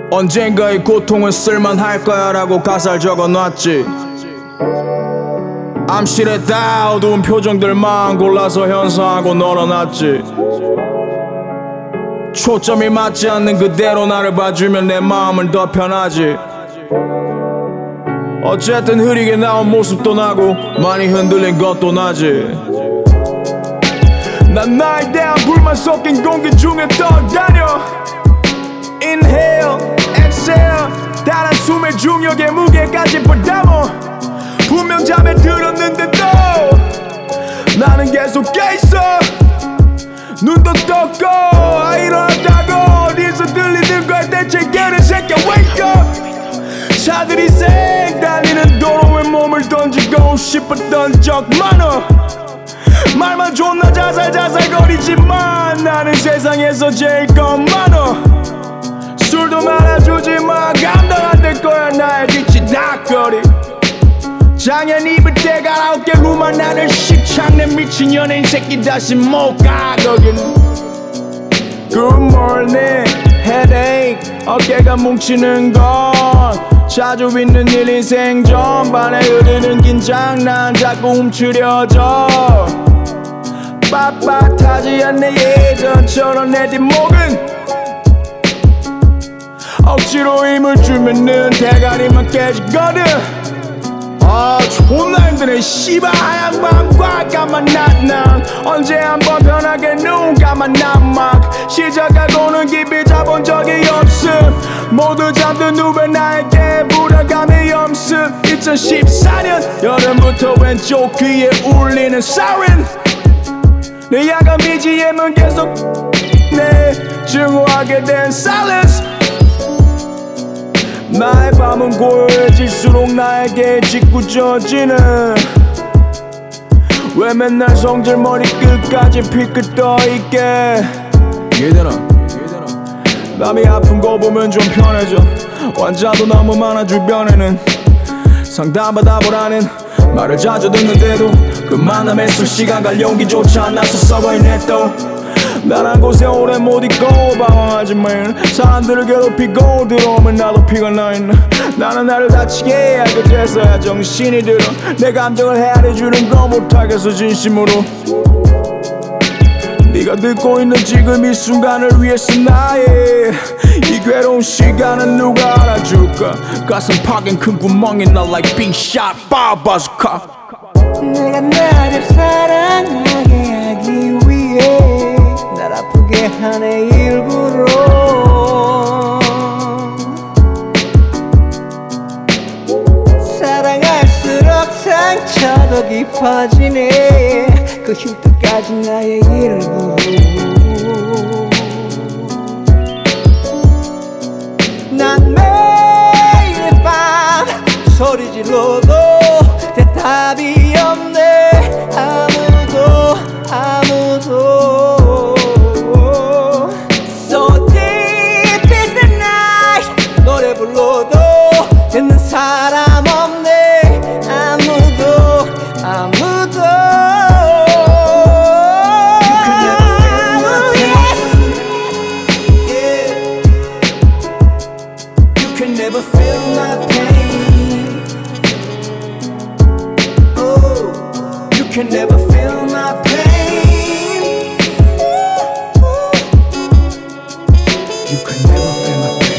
언젠가 이 고통은 쓸만할 거야 라고 가사를 적어놨지. 암실에 다 어두운 표정들만 골라서 현상하고 널어놨지. 초점이 맞지 않는 그대로 나를 봐주면 내 마음은 더 편하지. 어쨌든 흐리게 나온 모습도 나고 많이 흔들린 것도 나지. 난 나에 대한 불만 섞인 공기 중에 떠다녀. Inhale, exhale, 다른 숨의 중력의 무게까지 부담어. 분명 잠에 들었는데도 나는 계속 깨있어. 눈도 떴고 일어났다고 어디서 들리는 걸 대체 걔는 새끼야 wake up. 차들이 쌩 달리는 도로에 몸을 던지고 싶었던 적 많아. 말만 존나 자살자살거리지만 나는 세상에서 제일 겁 많아. 술도 말아주지만 감당 안 될 거야 나의 뒤치 닭거리. 장현 입을 때 가라오케 룸만 나를 십창내 미친 연예인 새끼 다시 못 가 거긴. Good morning, headache, 어깨가 뭉치는 건 자주 있는 일인 생전반에 흐르는 긴장 난 자꾸 움츠려져. 빳빳하지 않네 예전처럼 내 뒷목은. 억지로 힘을 주면은 대가리만 깨지거든. 존나 힘드네 씨발 하얀 밤과 까만 낮난 언제 한번 변하게 눈 감아 난 막 시작하고는 깊이 자본 적이 없음. 모두 잠든 후에 나에게 불안감의 염습. 2014년 여름부터 왼쪽 귀에 울리는 siren. 내 야간 BGM은 계속 내 증오하게 된 silence. 나의 밤은 고요해질수록 나에게 짓궂어지는. 왜 맨날 성질 머리끝까지 피끝 떠있게. 얘들아 남이 아픈 거 보면 좀 편해져. 환자도 너무 많아 주변에는. 상담받아보라는 말을 자주 듣는데도 그 만남에 쓸 시간 갈 용기조차 안 나서 썩어있네 또. 난 한 곳에 오래 못 있고 방황하지만 사람들을 괴롭히고 들어오면 나도 피가 나있나. 나는 나를 다치게 해야 그제서야 정신이 들어. 내 감정을 헤아려주는 거 못하겠어 진심으로. 네가 듣고 있는 지금 이 순간을 위해서 나의 이 괴로운 시간은 누가 알아줄까. 가슴 파긴 큰 구멍이 나 like being shot by a bazooka. 내가 나를 사랑하게 하기 위해 날 아프게 하네 일부러. 사랑할수록 상처도 깊어지네. 그 흉터까지 나의 일부. 난 매일 밤 소리 질러도 대답이 없네. 아무도 So deep in the night 노래 불러도 듣는 사람 없네. 아무도 You can never feel my pain. Oh, you can never feel my pain. You can never feel my pain.